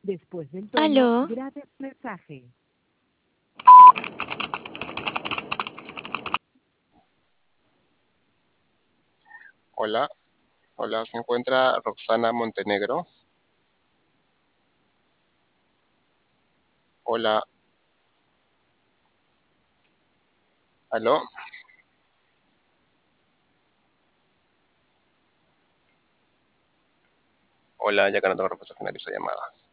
Después del tono, Aló, grabe el mensaje. Hola, hola, se encuentra Roxana Montenegro. Hola, aló, hola, ya que no tengo respuesta, finalizo llamada.